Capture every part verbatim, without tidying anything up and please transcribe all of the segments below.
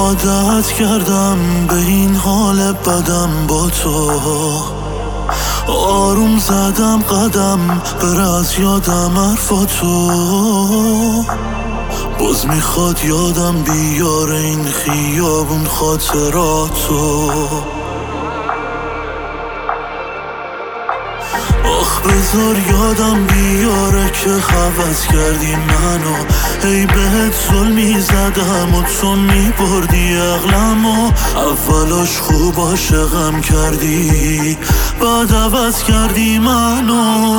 عادت کردم به این حال بدم با تو، آروم زدم قدم بره از یادم حرفاتو، باز میخواد یادم بیاره این خیابون خاطراتو. آخ بذار یادم بیاره که حوض کردی منو، هی بهت ظلمی زدم و تو میبردی عقلمو. اولاش خوب عاشقم کردی بعد عوض کردی منو،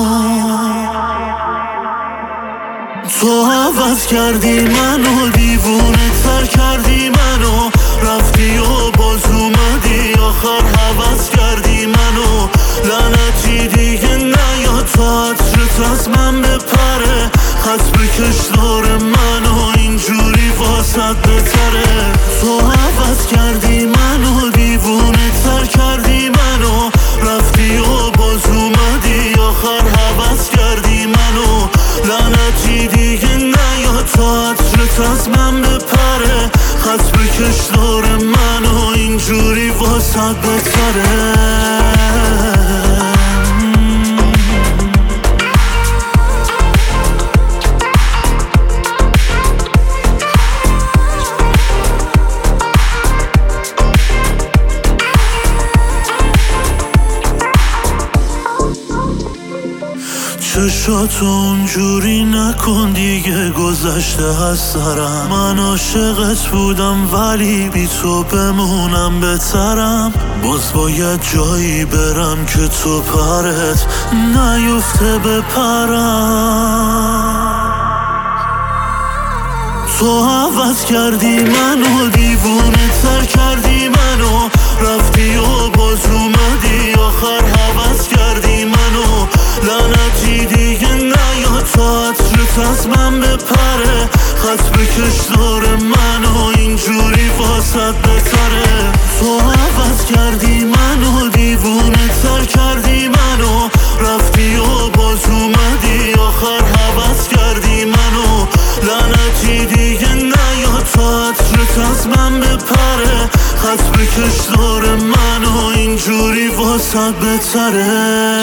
تو عوض کردی منو، دیوونه تر کردی منو، رفتی و باز اومدی آخر حوض کردی منو. لعنتی دیگه نیاد تا عطرت از من بپره، خط بکش دور منو اینجوری واسط بتره. تو عوض کردی منو، دیوونه تر کردی منو، رفتی و باز اومدی آخر حوض کردی منو. لعنتی دیگه نیاد تا عطرت از من بپره، خط بکش دور منو اینجوری واسط بتره. چشاتو اونجوری نکن دیگه، گذشته از سرم. من عاشقت بودم ولی بی تو بمونم بهترم. باز باید جایی برم که تو پرت نیفته بپرم. تو عوض کردی منو، دیوونه تر کردی منو، رفتی و باز اومدی آخر حوض کردی منو. لعنتی دیگه نیاد تا عطرت از من بپره، خط بکش دور منو اینجوری واسط بتره. تو عوض کردی منو، دیوونه تر کردی منو، رفتی و باز اومدی آخر حوض کردی منو. لعنتی دیگه نیاد تا عطرت از من بپره، خط بکش دور منو اینجوری واسط بتره.